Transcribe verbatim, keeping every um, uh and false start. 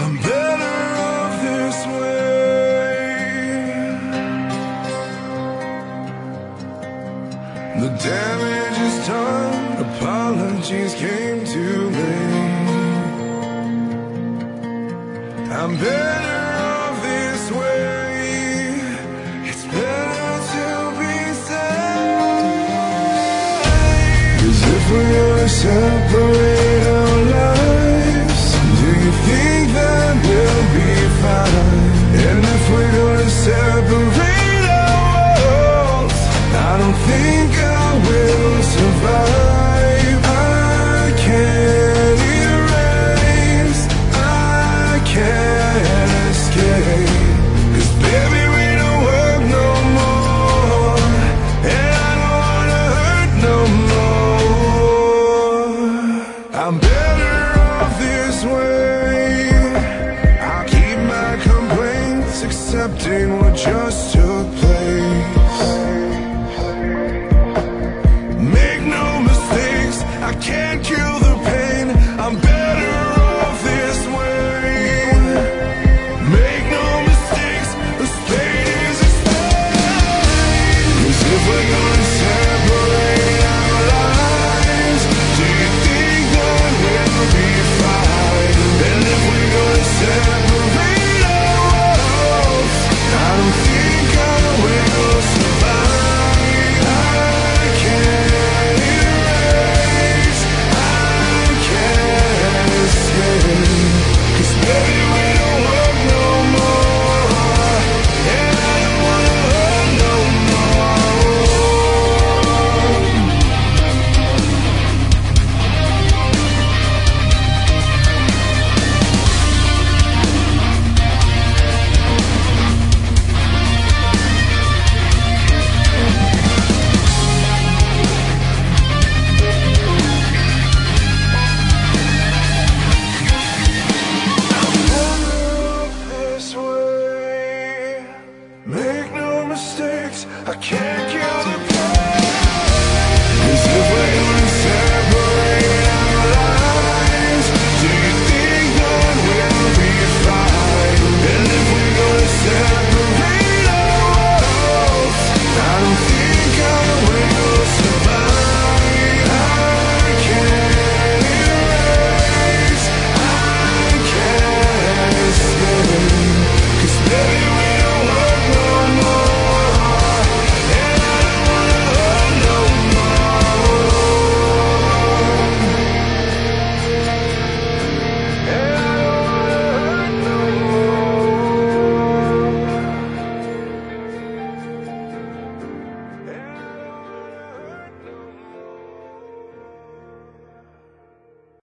I'm better off this way. The damage is done, apologies came too late. I'm better off this way. It's better to be safe. 'Cause if we're gonna separate our lives, do you think that we'll be fine? And if we're gonna separate our worlds, I don't think I will survive. I can't erase, I can't escape. 'Cause baby, we don't work no more, and I don't wanna hurt no more. I'm better off this way. I'll keep my complaints, accepting what just